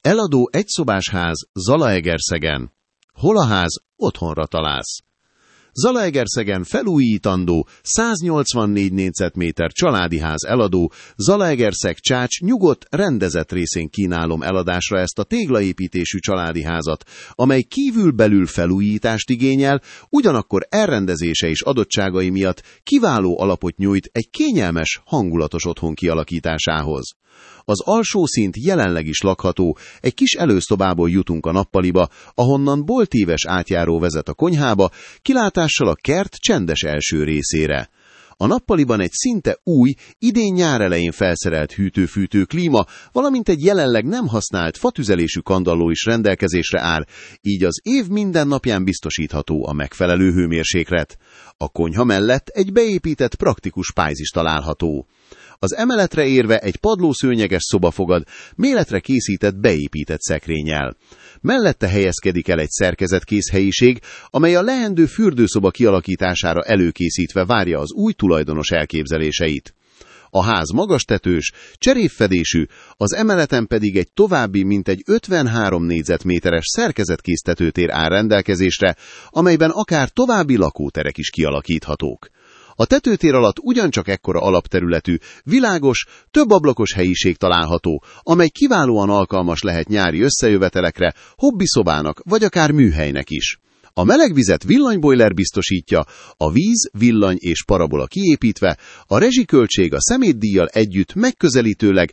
Eladó egyszobás ház Zalaegerszegen. Hol a ház, otthonra találsz. Zalaegerszegen felújítandó 184 négyzetméter családi ház eladó, Zalaegerszeg-Csács nyugodt, rendezett részén kínálom eladásra ezt a téglaépítésű családi házat, amely kívül-belül felújítást igényel, ugyanakkor elrendezése és adottságai miatt kiváló alapot nyújt egy kényelmes, hangulatos otthon kialakításához. Az alsó szint jelenleg is lakható, egy kis előszobából jutunk a nappaliba, ahonnan boltíves átjáró vezet a konyhába, kilátással a kert csendes első részére. A nappaliban egy szinte új, idén nyár elején felszerelt hűtő-fűtő klíma, valamint egy jelenleg nem használt fatüzelésű kandalló is rendelkezésre áll, így az év minden napján biztosítható a megfelelő hőmérséklet. A konyha mellett egy beépített praktikus pályzis található. Az emeletre érve egy padlószőnyeges szoba fogad, méletre készített beépített szekrényel. Mellette helyezkedik el egy szerkezetkész helyiség, amely a leendő fürdőszoba kialakítására előkészítve várja az új tulajdonos elképzeléseit. A ház magastetős, cserépfedésű, az emeleten pedig egy további mintegy 53 négyzetméteres szerkezetkész tetőtér áll rendelkezésre, amelyben akár további lakóterek is kialakíthatók. A tetőtér alatt ugyancsak ekkora alapterületű, világos, több ablakos helyiség található, amely kiválóan alkalmas lehet nyári összejövetelekre, hobbiszobának vagy akár műhelynek is. A melegvizet villanybojler biztosítja, a víz, villany és parabola kiépítve, a rezsiköltség a szemétdíjjal együtt megközelítőleg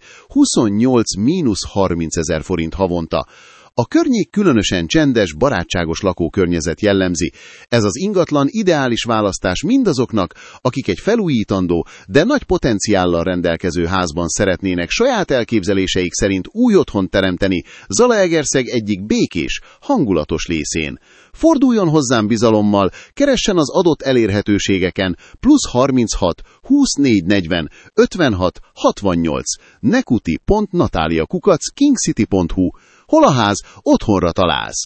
28–30 ezer forint havonta. A környék különösen csendes, barátságos lakókörnyezet jellemzi. Ez az ingatlan ideális választás mindazoknak, akik egy felújítandó, de nagy potenciállal rendelkező házban szeretnének saját elképzeléseik szerint új otthont teremteni Zalaegerszeg egyik békés, hangulatos részén. Forduljon hozzám bizalommal, keressen az adott elérhetőségeken +36 2440 56 68 nekuti.natalia@kingcity.hu. Hol a ház, otthonra találsz.